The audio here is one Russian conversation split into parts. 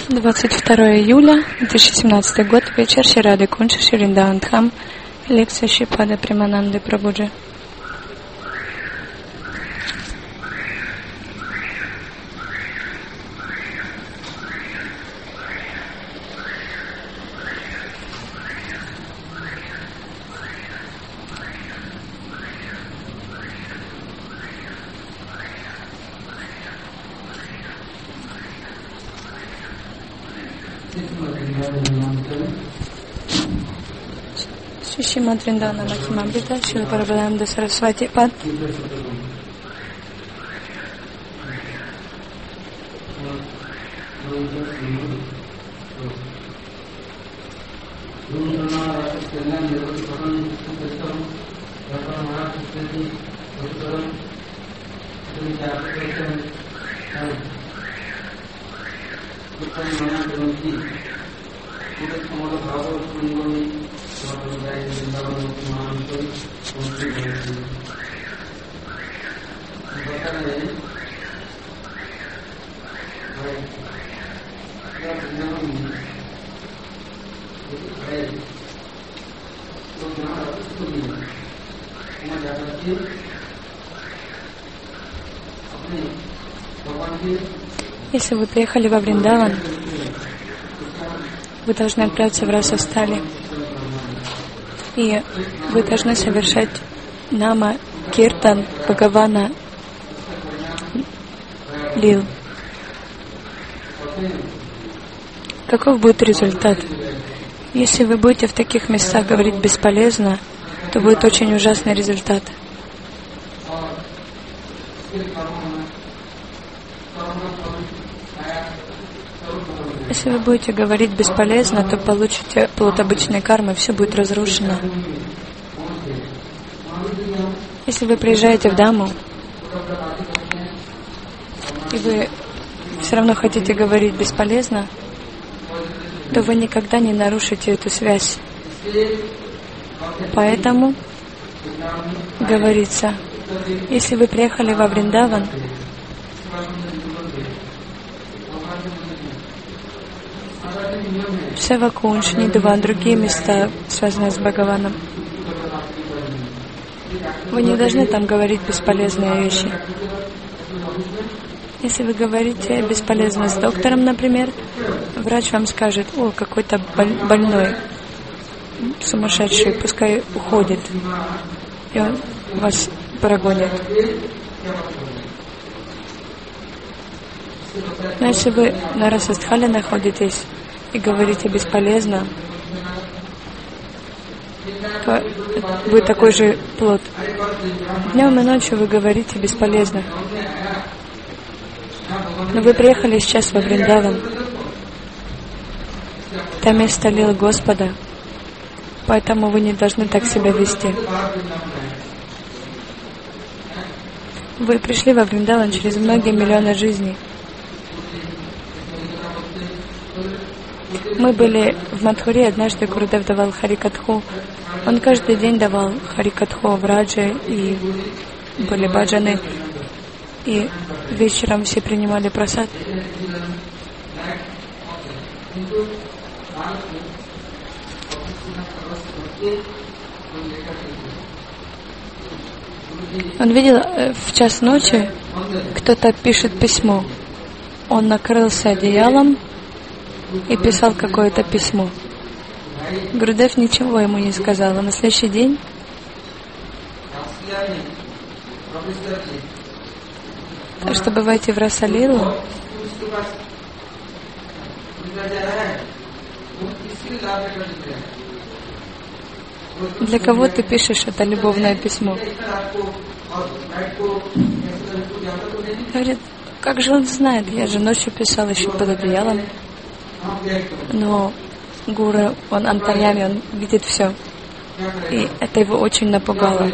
22 июля 2017 год, вечер, Шри Рады Кунж, Шри Вриндаван Дхам, лекция Шрипада Премананды Прабхуджи. Шримад Вриндавана Махимамрита, Шрила Прабхупада Сарасвати Пад. Если вы приехали во Вриндаван, вы должны отправиться в Расастали. И вы должны совершать нама Киртан Бхагавана Лил. Каков будет результат? Если вы будете в таких местах говорить бесполезно, то будет очень ужасный результат. Если вы будете говорить бесполезно, то получите плод обычной кармы, все будет разрушено. Если вы приезжаете в Даму, и вы все равно хотите говорить бесполезно, то вы никогда не нарушите эту связь. Поэтому говорится, если вы приехали во Вриндаван, Севакунж, Нидуван, другие места, связанные с Бхагаваном, вы не должны там говорить бесполезные вещи. Если вы говорите бесполезно с доктором, например, врач вам скажет: о, какой-то больной, сумасшедший, пускай уходит, и он вас прогонит. Но если вы на Расастхале находитесь и говорите бесполезно, то будет такой же плод. Днем и ночью вы говорите бесполезно. Но вы приехали сейчас во Вриндаван. Там место лил Господа. Поэтому вы не должны так себя вести. Вы пришли во Вриндаван через многие миллионы жизней. Мы были в Мадхуре, однажды Гурудев давал Харикатху. Он каждый день давал Харикатху в Радже, и были баджаны. И вечером все принимали прасад. Он видел в час ночи, кто-то пишет письмо. Он накрылся одеялом и писал какое-то письмо. Гурудев ничего ему не сказал. А на следующий день чтобы войти в Расалилу, для кого ты пишешь это любовное письмо? Говорит, как же он знает? Я же ночью писал еще под одеялом. Но Гуру, он антарьями, он видит все. И это его очень напугало.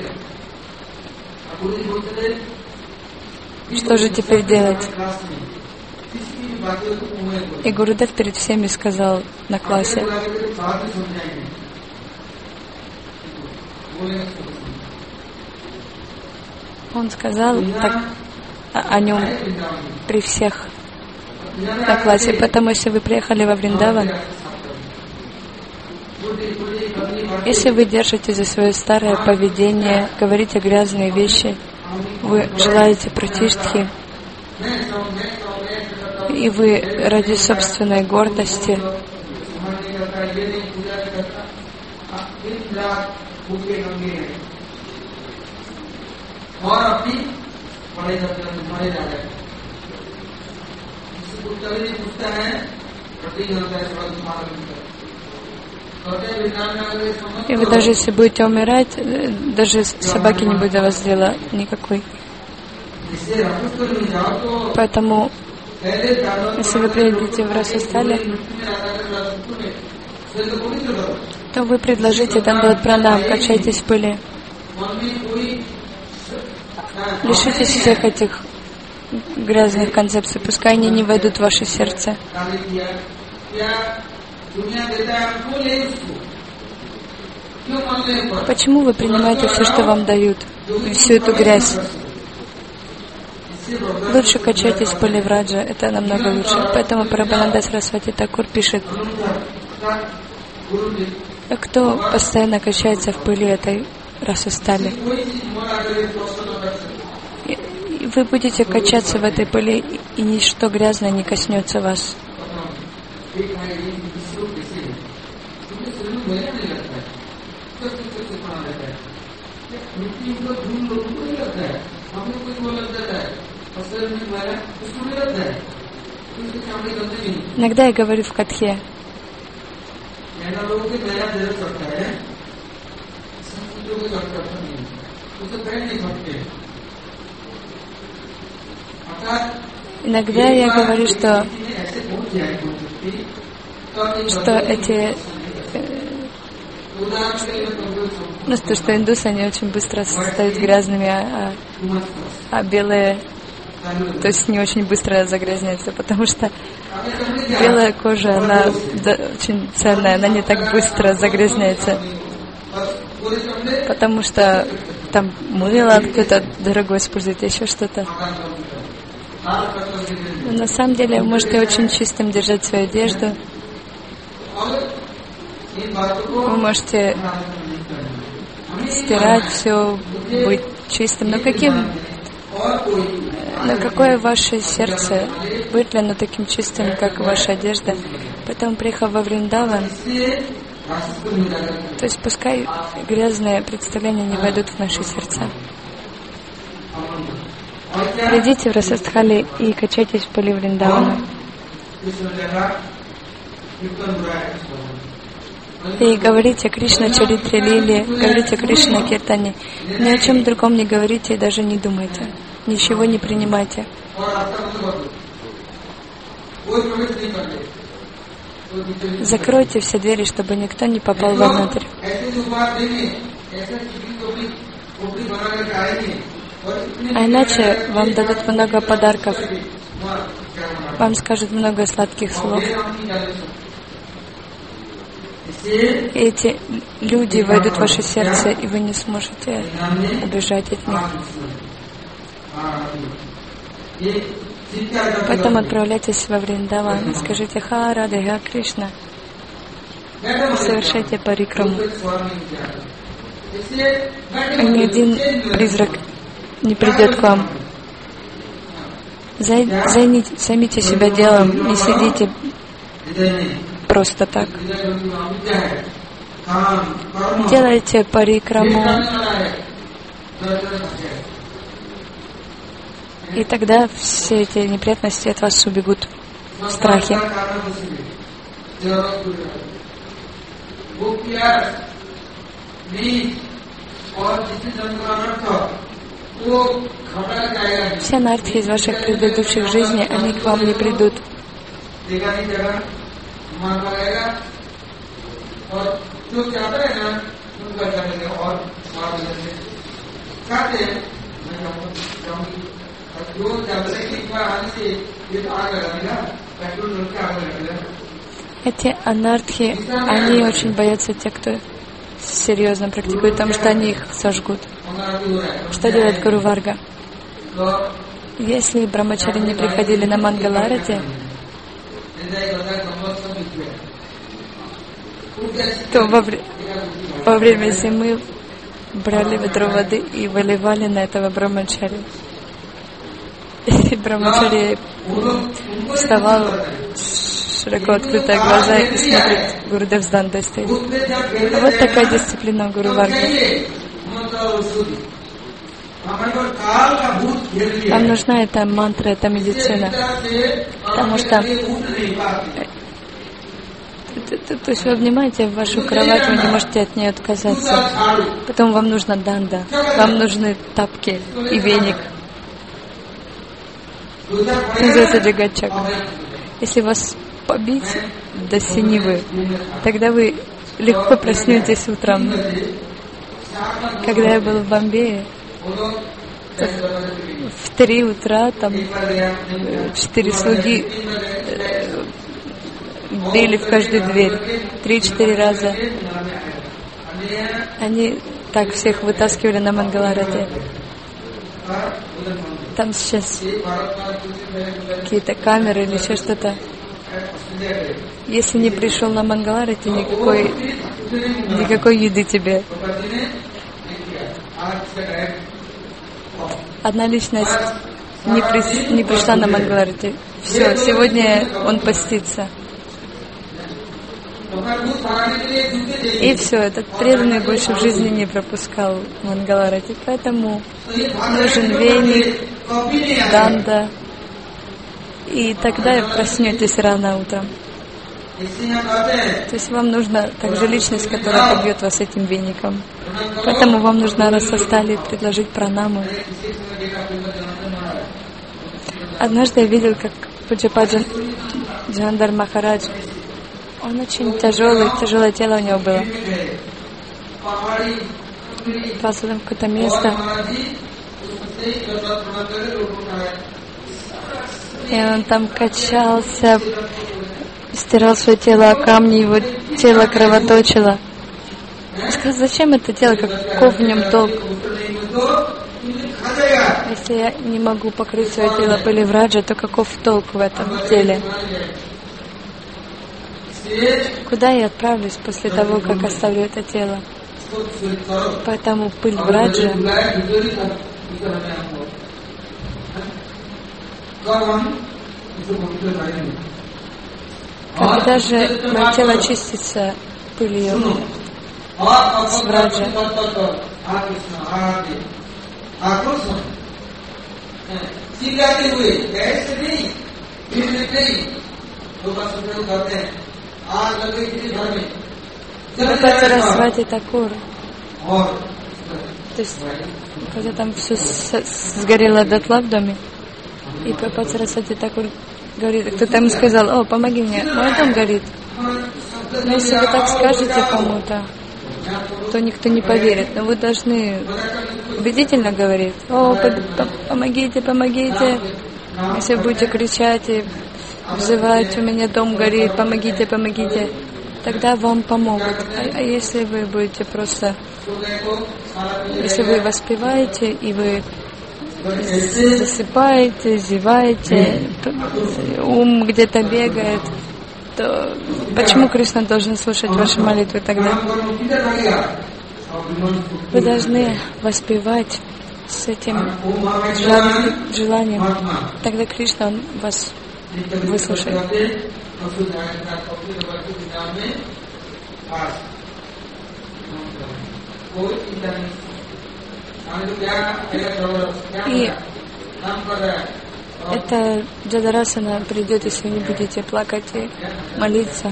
Что же теперь делать? И Гурудев перед всеми сказал на классе: он сказал так о нем при всех, на классе. Поэтому, если вы приехали во Вриндаван, если вы держите за свое старое поведение, говорите грязные вещи, вы желаете пратиштхи, и вы ради собственной гордости и вы даже если будете умирать, даже собаки не будет до вас дела никакой. Поэтому, если вы приедете в Расастали, то вы предложите Дандават Пранам, качайтесь в пыли. Лишитесь всех этих грязных концепций, пускай они не войдут в ваше сердце. Почему вы принимаете все, что вам дают, всю эту грязь? Лучше качайтесь в пыли Враджа, это намного лучше. Поэтому Прабхананда Сарасвати Такур пишет, кто постоянно качается в пыли этой Расастали, вы будете качаться в этой пыли, и ничто грязное не коснется вас. Иногда я говорю в катхе, иногда я говорю, что эти то, что индусы, они очень быстро стают грязными, а белые, то есть не очень быстро загрязняются, потому что белая кожа, она очень ценная, она не так быстро загрязняется, потому что там мыло кто-то дорогой использует, еще что-то. Но на самом деле вы можете очень чистым держать свою одежду. Вы можете стирать все, быть чистым. Но какое ваше сердце? Будет ли оно таким чистым, как ваша одежда? Поэтому, приехав во Вриндаван, то есть пускай грязные представления не войдут в наши сердца. Придите в Расастхали и качайтесь в пыли Вриндавана. И говорите Кришна Чаритре Лиле, говорите Кришна Киртане. Ни о чем другом не говорите и даже не думайте. Ничего не принимайте. Закройте все двери, чтобы никто не попал вовнутрь. А иначе вам дадут много подарков. Вам скажут много сладких слов. И эти люди войдут в ваше сердце, и вы не сможете убежать от них. Поэтому отправляйтесь во Вриндаван, скажите «Ха Радhe, Ха Кришна», совершайте парикраму. Ни один призрак не придет к вам. Займите себя делом, не сидите просто так. Делайте парикраму, и тогда все эти неприятности от вас убегут, страхи. Все анархи из ваших предыдущих жизней, они к вам не придут. Эти анархи, они очень боятся тех, кто серьезно практикует, потому что они их сожгут. Что делает Гуру Варга? Если брамачари не приходили на Мангаларати, то во время зимы брали ведро воды и выливали на этого брамачари. И брамачари вставал, широко открытые глаза и смотрит, Гурудев с Дандой стоит. Вот такая дисциплина Гуру Варги. Вам нужна эта мантра, эта медицина, потому что то есть вы обнимаете вашу кровать, вы не можете от нее отказаться. Потом вам нужна данда, вам нужны тапки и веник. Называется джагатчак. Если вас побить до синевы, тогда вы легко проснетесь утром. Когда я был в Бомбее, в 3 утра там 4 слуги били в каждую дверь 3-4 раза. Они так всех вытаскивали на Мангаларате. Там сейчас какие-то камеры или еще что-то. Если не пришел на Мангаларате, никакой еды тебе. Одна личность не пришла на Мангаларате. Все, сегодня он постится. И все, этот преданный больше в жизни не пропускал Мангаларати. Поэтому нужен веник, данда. И тогда проснетесь рано утром. То есть вам нужна также личность, которая побьет вас этим веником. Поэтому вам нужно, раз состали, предложить пранаму. Однажды я видел, как Пуджападжа Джандар Махарадж, он очень тяжелое тело у него было. Попался в какое-то место. И он там качался, стирал свое тело о камни, его тело кровоточило. Он сказал, зачем это тело, каков в нем толк? Если я не могу покрыть свое тело пылью враджа, то каков толк в этом теле? Куда я отправлюсь после того, как оставлю это тело? Поэтому пыль враджа когда же мое тело чистится пылью с враджа? Сарасвати Такур. То есть, когда там все сгорело дотла в доме, и Прабхупада Сарасвати Такур говорит, кто-то ему сказал, о, помоги мне, мой дом горит. Но если вы так скажете кому-то, то никто не поверит. Но вы должны убедительно говорить, о, помогите, помогите. Если вы будете кричать и взывать, у меня дом горит, помогите, помогите, тогда вам помогут. А если вы будете просто, если вы воспеваете и вы засыпаете, зеваете, ум где-то бегает, то почему Кришна должен слушать ваши молитвы тогда? Вы должны воспевать с этим желанием. Тогда Кришна вас выслушает. И это Джадарасана придет, если вы не будете плакать и молиться.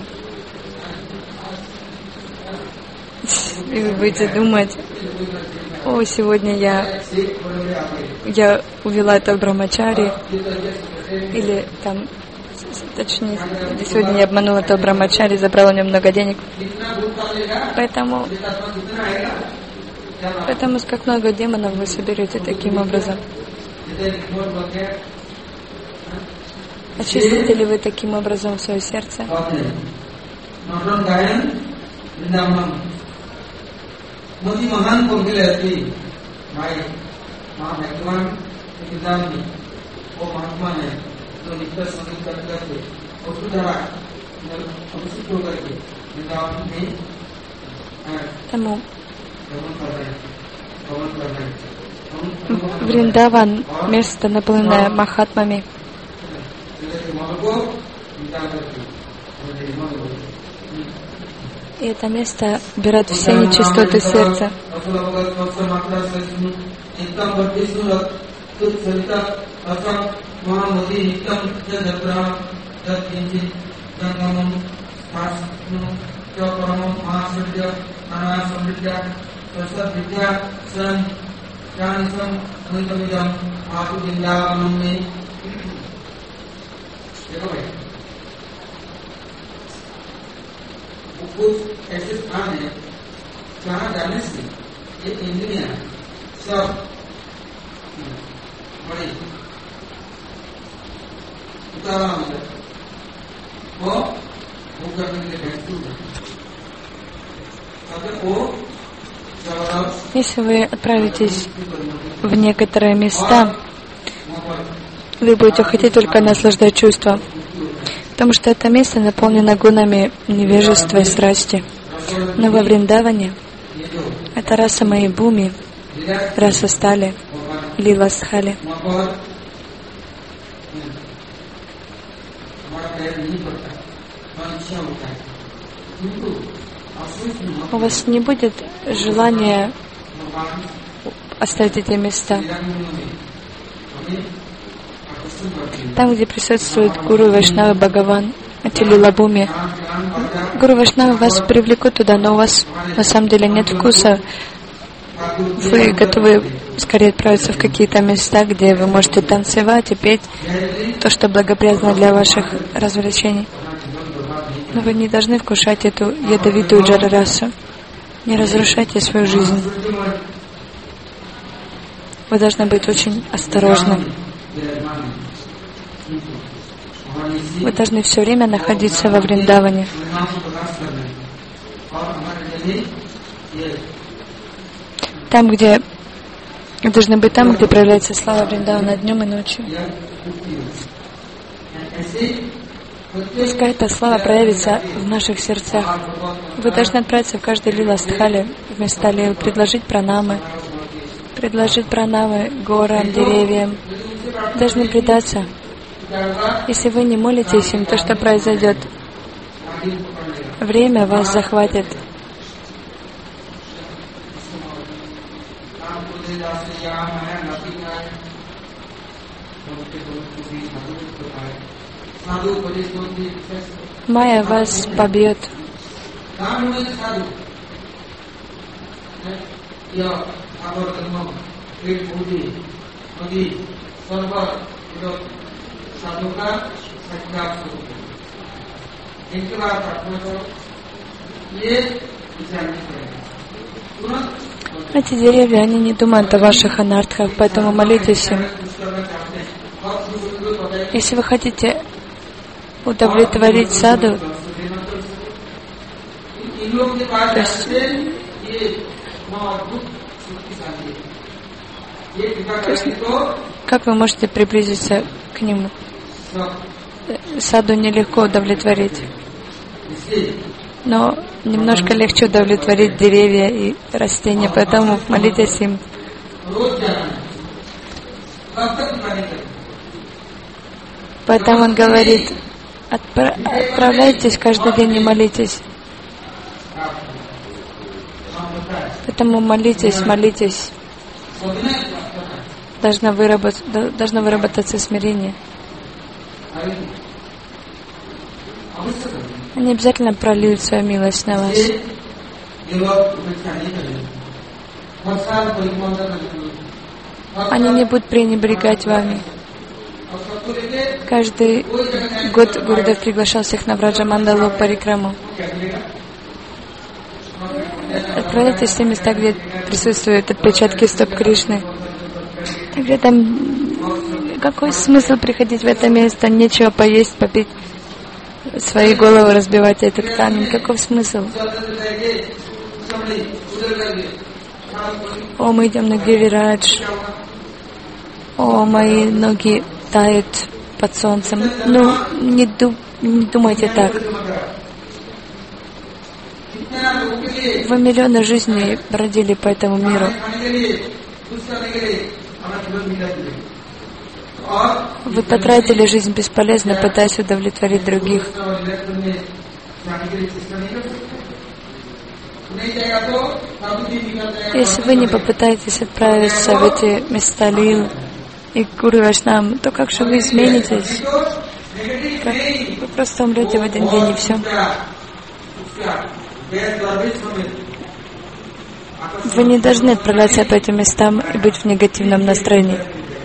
И вы будете думать, о, сегодня я увела это в Брамачари, или там, точнее, сегодня я обманула этого Брамачари, забрала у него много денег. Поэтому как много демонов вы соберете таким образом. Очистите ли вы таким образом свое сердце? Ему Вриндаван — место, наполненное махатмами. И это место берет все нечистоты сердца. कुछ ऐसे स्थान है जहाँ जाने से ये इंद्रियां सब बड़ी उतारा हो जाए वो करने के लिए बैठती है। अगर वो Если вы отправитесь в некоторые места, вы будете хотеть только наслаждать чувства, потому что это место наполнено гунами невежества и страсти. Но во Вриндаване это раса Майбхуми, раса Стали, Лила Стхали. У вас не будет желания оставить эти места. Там, где присутствует Гуру Вайшнава Бхагаван, эти Лилабхуми, Гуру Вайшнава вас привлекут туда, но у вас на самом деле нет вкуса. Вы готовы скорее отправиться в какие-то места, где вы можете танцевать и петь то, что благоприятно для ваших развлечений. Но вы не должны вкушать эту ядовитую джарарасу. Не разрушайте свою жизнь. Вы должны быть очень осторожным. Вы должны все время находиться во Вриндаване. Там, где вы должны быть там, где проявляется слава Вриндавана днем и ночью. Пускай эта слава проявится в наших сердцах. Вы должны отправиться в каждый лила стхали, в места лил, предложить пранамы горам, деревьям. Должны предаться. Если вы не молитесь им, то что произойдет? Время вас захватит. Майя вас побьет. Эти деревья, они не думают о ваших анартхах, поэтому молитесь им. Если вы хотите удовлетворить саду, то есть, как вы можете приблизиться к нему? Саду нелегко удовлетворить, но немножко легче удовлетворить деревья и растения, поэтому молитесь им. Поэтому он говорит, отправляйтесь каждый день и молитесь. Поэтому молитесь. Должно выработаться смирение. Они обязательно прольют свою милость на вас. Они не будут пренебрегать вами. Каждый год Гурудев приглашал всех на Враджа-мандалу Парикраму. Отправляйтесь в те места, где присутствуют отпечатки стоп Кришны. Тогда там какой смысл приходить в это место? Нечего поесть, попить, свои головы разбивать этот камень. Каков смысл? О, мы идем на Гирирадж. О, мои ноги тают под солнцем. Ну, не думайте так. Вы миллионы жизней бродили по этому миру. Вы потратили жизнь бесполезно, пытаясь удовлетворить других. Если вы не попытаетесь отправиться в эти места лил и Гуру Вайшнам, то как же вы изменитесь? Вы просто умрете в один день и все. Вы не должны отправляться по этим местам и быть в негативном настроении.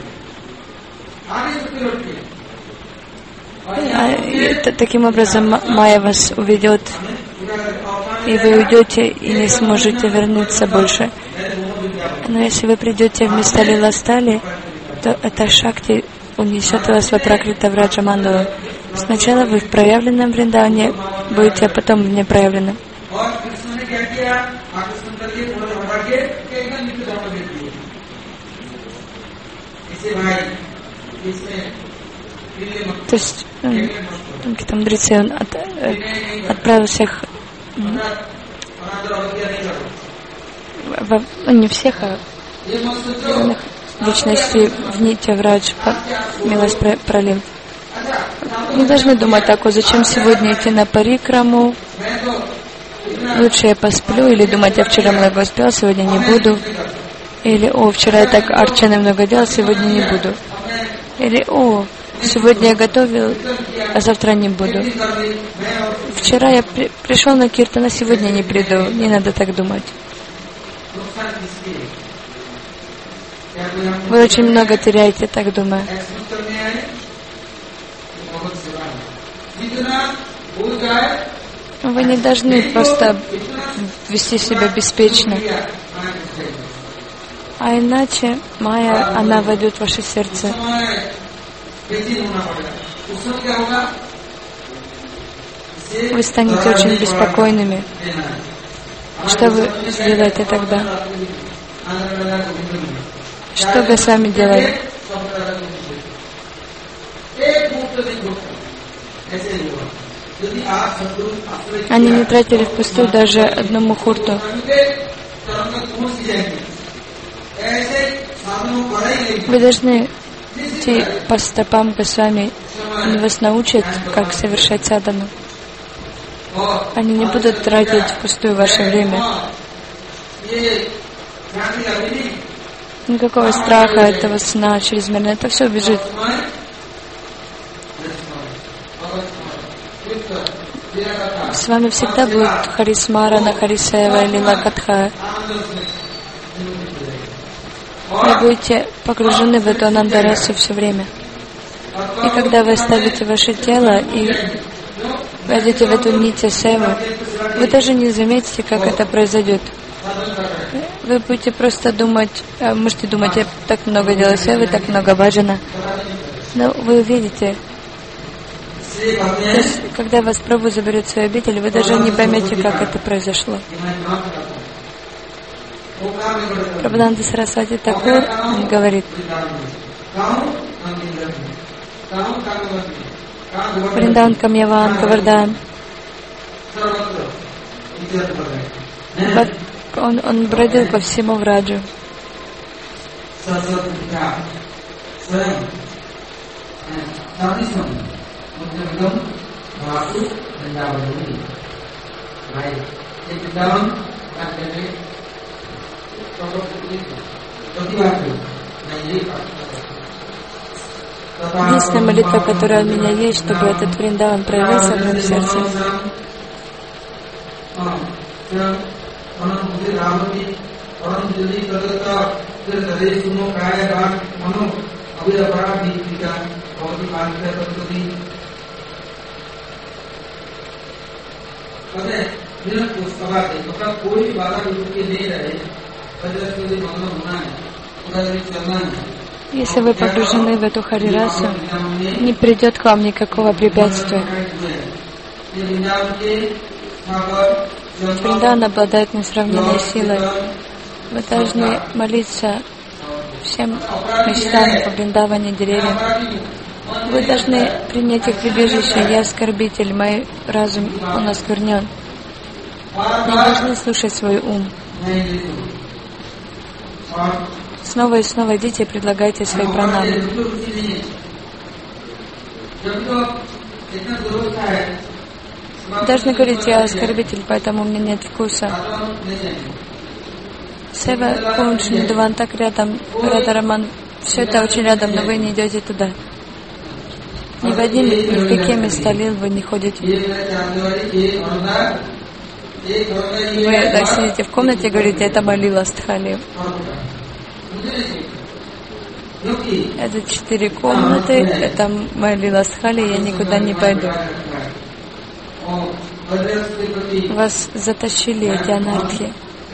Таким образом Майя вас уведет, и вы уйдете и не сможете вернуться больше. Но если вы придете в места Лила-Стали, то эта Шакти унесет вас в Апракрита Враджа Мандалу. Сначала вы в проявленном Вриндаване будете, а потом в непроявленном. То есть Мудрицы, он отправил всех, не всех, а личностей в Нитья Врадж, милость пролил. Не должны думать так: о, зачем сегодня идти на парикраму, лучше я посплю, или думать: я вчера много успел, сегодня не буду, или о, вчера я так арчаны много делал, сегодня не буду, или о, сегодня я готовил, а завтра не буду. Вчера я пришел на киртан, а сегодня не приду. Не надо так думать. Вы очень много теряете, так думая. Вы не должны просто вести себя беспечно. А иначе Майя, она войдет в ваше сердце. Вы станете очень беспокойными. Что вы сделаете тогда? Что Госвами делали? Они не тратили впустую даже одну мухурту. Вы должны идти по стопам Госвами. Они вас научат, как совершать садану. Они не будут тратить впустую ваше время. Никакого страха, этого сна чрезмерно. Это все убежит. С вами всегда будут Харисмарана, Харисева или Лакатха. Вы будете погружены в эту Анандарасу все время. И когда вы оставите ваше тело и войдете в эту нитя севу, вы даже не заметите, как это произойдет. Вы будете просто думать, можете думать: я так много делаю севы, так много баджана. Но вы увидите, то есть, когда вас Прабху заберет в свою обитель, вы даже не поймете, как это произошло. Прабхупада Сарасвати Такур, он говорит: Вриндаун, Камьяван, Гавардан. Он бродил по всему Враджу. Единственная молитва, которая у меня есть, чтобы этот Вриндаван проявился в моем сердце. Если вы погружены в эту Харирасу, не придет к вам никакого препятствия. Вриндан обладает несравненной силой. Вы должны молиться всем местам по Вриндаване, деревьям. Вы должны принять их прибежище. Я оскорбитель, мой разум, он осквернен. Не должны слушать свой ум. Снова и снова идите и предлагайте свои пранамы. Должны говорить, я оскорбитель, поэтому у меня нет вкуса. Сева, Кунч, Нидван, так рядом, Радhaраman, все это очень рядом, но вы не идете туда. Ни в один, ни в какие места лил вы не ходите. Вы так сидите в комнате и говорите, это молила Стхали. Это 4 комнаты, это молила Стхали, я никуда не пойду. Вас затащили эти анархии.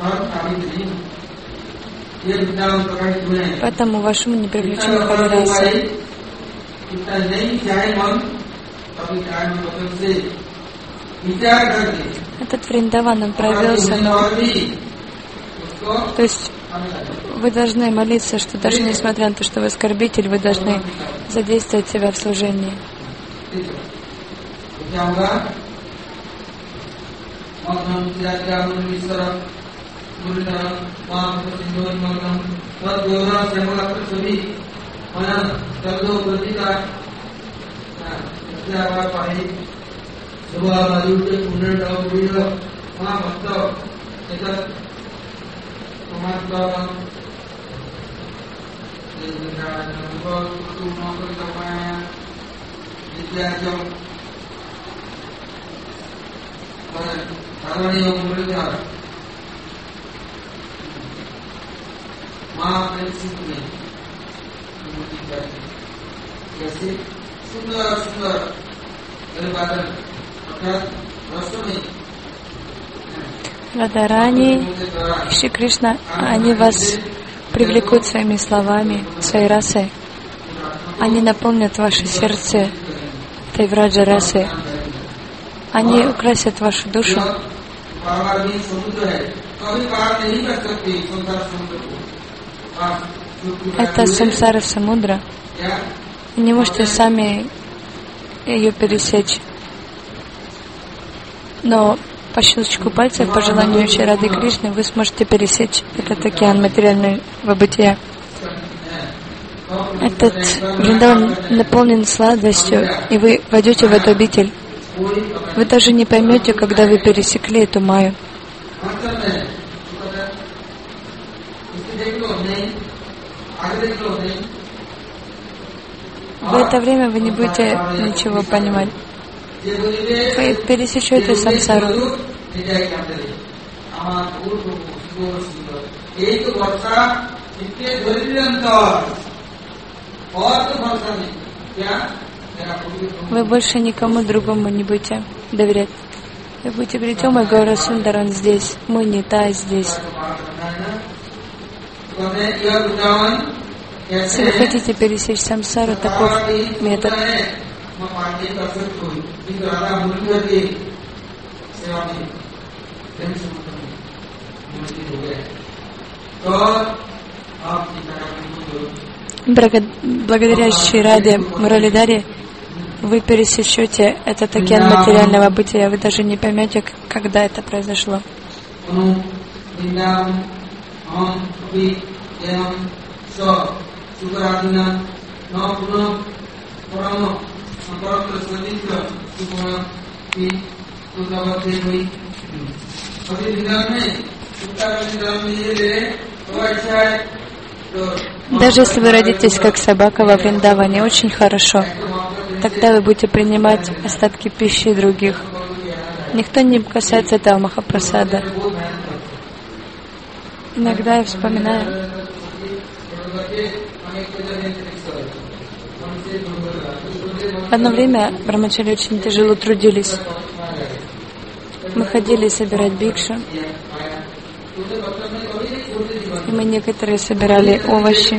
Поэтому ваш ум не привлечен к Харирасой. Этот Вриндаван, он провелся, но... То есть вы должны молиться, что даже несмотря на то, что вы оскорбитель, вы должны задействовать себя в служении. Радхарани, Шри Кришна, они вас привлекут своими словами, своей расой. Они наполнят ваше сердце этой враджа расы. Они украсят вашу душу. Это самсара самудра. Вы не можете сами ее пересечь. Но по щелчку пальцев, по желанию Шри Рады Кришны, вы сможете пересечь этот океан материального бытия. Этот Вриндаван наполнен сладостью, и вы войдете в эту обитель. Вы даже не поймете, когда вы пересекли эту майю. В это время вы не будете ничего понимать. Вы пересечете самсару. Вы больше никому другому не будете доверять. Вы будете говорить, о мой Гаура Сундар, он здесь, мой Нитай здесь. Если вы хотите пересечь самсару, таков метод. Благодаря Шри Раде Муралидаре вы пересечете этот океан материального бытия. Вы даже не поймете, когда это произошло. Даже если вы родитесь как собака во Вриндаване, очень хорошо. Тогда вы будете принимать остатки пищи других. Никто не касается этого Махапрасада. Иногда я вспоминаю, одно время брамачари очень тяжело трудились. Мы ходили собирать бикшу. И мы некоторые собирали овощи.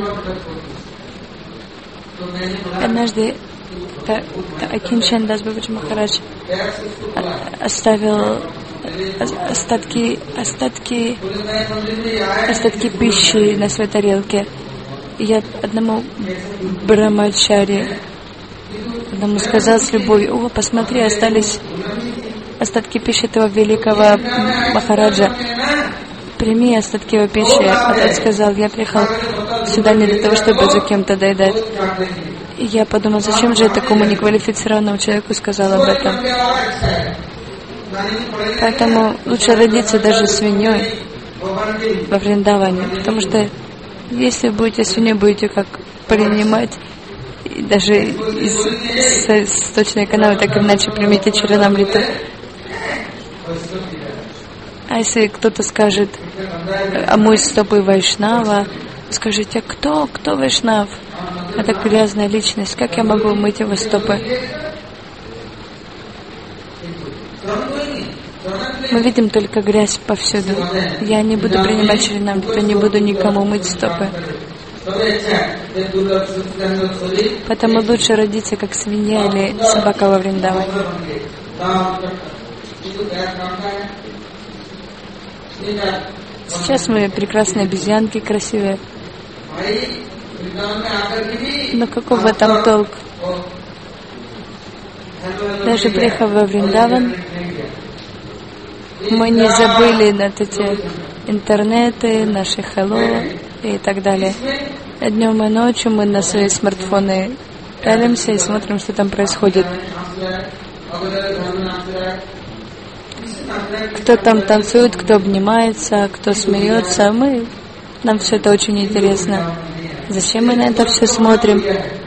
Однажды Акинчан Дас Бабаджи Махарадж оставил остатки пищи на своей тарелке. И я одному брамачари Он ему сказал с любовью: о, посмотри, остались остатки пищи этого великого Махараджа. Прими остатки его пищи. А тот сказал: я приехал сюда не для того, чтобы за кем-то доедать. И я подумал, зачем же я такому неквалифицированному человеку сказал об этом. Поэтому лучше родиться даже свиньей во Вриндаване. Потому что если будете свиньей, будете как принимать, и даже из сточной канавы, так иначе примите Чаранамриту. А если кто-то скажет: омой стопы Вайшнава, скажите: кто Вайшнав? Это грязная личность, как я могу мыть его стопы? Мы видим только грязь повсюду. Я не буду принимать Чаранамриту, не буду никому мыть стопы. Поэтому лучше родиться как свинья или собака во Вриндаване. Сейчас мы прекрасные обезьянки, красивые. Но каков в этом толк? Даже приехав во Вриндаван, мы не забыли над эти интернеты, наши hello и так далее. Днем и ночью мы на свои смартфоны пялимся и смотрим, что там происходит. Кто там танцует, кто обнимается, кто смеется. Нам все это очень интересно. Зачем мы на это все смотрим?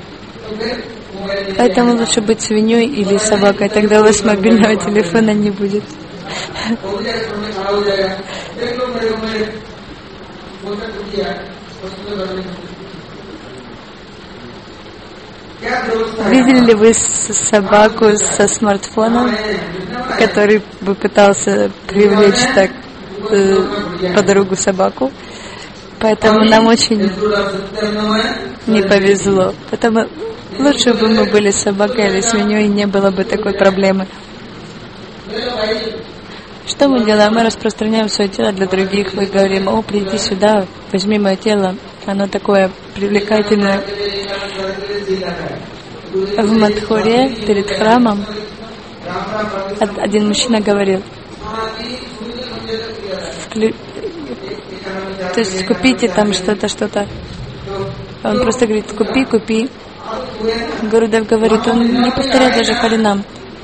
Поэтому лучше быть свиньей или собакой, тогда у вас мобильного телефона не будет. Видели ли вы собаку со смартфоном, который бы пытался привлечь так подругу собаку? Поэтому нам очень не повезло. Поэтому лучше бы мы были собакой или свиньей, и не было бы такой проблемы. Что мы делаем? Мы распространяем свое тело для других. Мы говорим: о, приди сюда, возьми мое тело. Оно такое привлекательное. В Мадхуре перед храмом один мужчина говорил: то есть купите там что-то. Он просто говорит: купи. Гурудев говорит, он не повторяет даже Харинам.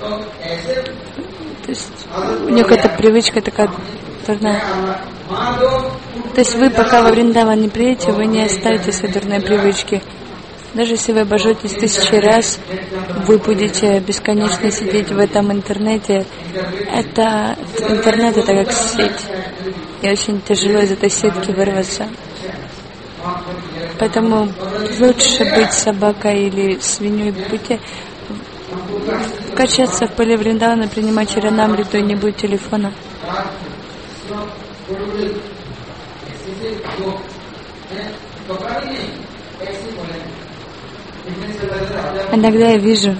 То есть у него какая-то привычка такая дурная. То есть вы пока во Вриндаван не приедете, вы не оставите свои дурные привычки. Даже если вы обожжетесь 1000 раз, вы будете бесконечно сидеть в этом интернете. Интернет — это как сеть. И очень тяжело из этой сетки вырваться. Поэтому лучше быть собакой или свиньей. Будете качаться в поле Вриндавана, принимать Чаранамриту, и не будет телефона. Иногда я вижу,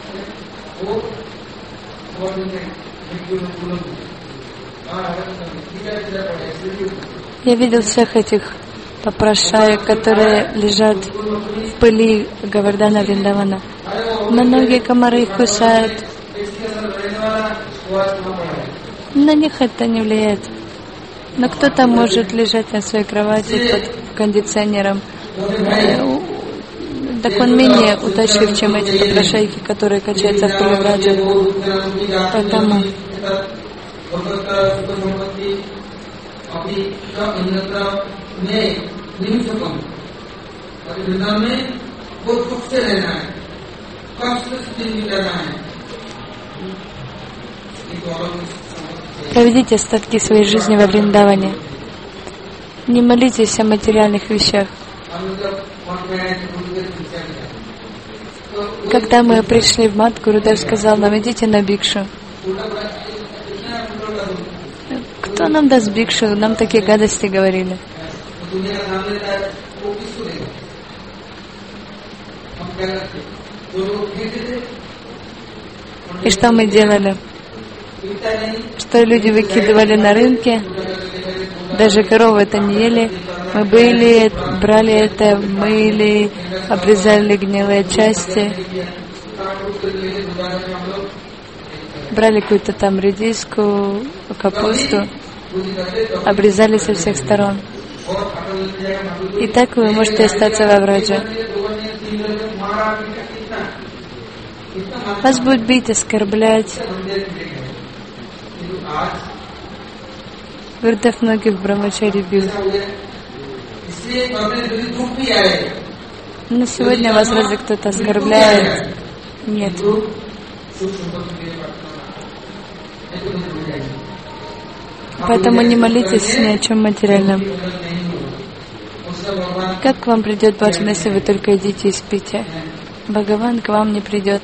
я видел всех этих попрошаек, которые лежат в пыли Говардхана Вриндавана. Многие комары их кусают. На них это не влияет. Но кто-то может лежать на своей кровати под кондиционером. Так он менее удачлив, чем эти попрошайки, которые качаются в пыли Враджа. Поэтому проведите остатки своей жизни во Вриндаване. Не молитесь о материальных вещах. Когда мы пришли в Мат, Гурудев сказал нам: идите на бикшу. Кто нам даст бикшу? Нам такие гадости говорили. И что мы делали? Что люди выкидывали на рынке? Даже коровы это не ели. Мы брали это, мыли, обрезали гнилые части. брали какую-то там редиску, капусту, обрезали со всех сторон. И так вы можете остаться во Враджа. Вас будут бить, оскорблять. Гурдев многих брамачари бил. Но сегодня вас разве кто-то оскорбляет? Нет. Поэтому не молитесь ни о чем материальном. Как к вам придет Баджан, если вы только идите и спите? Бхагаван к вам не придет.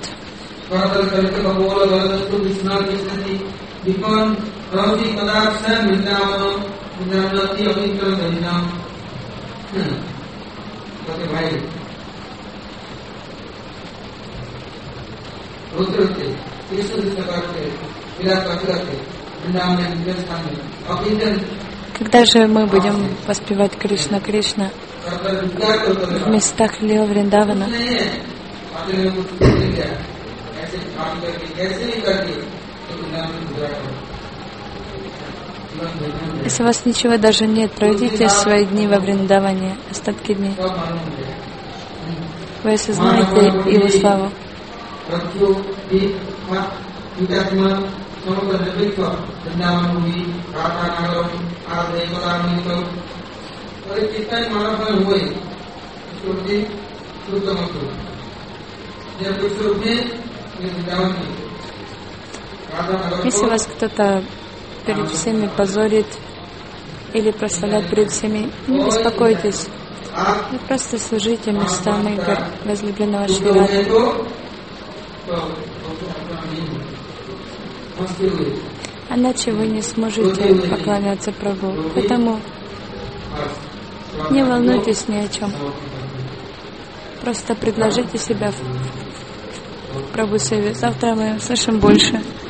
Когда же мы будем воспевать Кришна, Кришна в местах Лила Вриндавана? Если у вас ничего даже нет, проведите свои дни во Вриндаване, остатки дней. Вы осознаете Его славу. Если вас кто-то перед всеми позорит или прославляет перед всеми, не беспокойтесь. Вы просто служите местам игр возлюбленного Шри. Иначе вы не сможете поклоняться Прабху. Поэтому не волнуйтесь ни о чем. Просто предложите себя в Прабху Севе. Завтра мы услышим больше.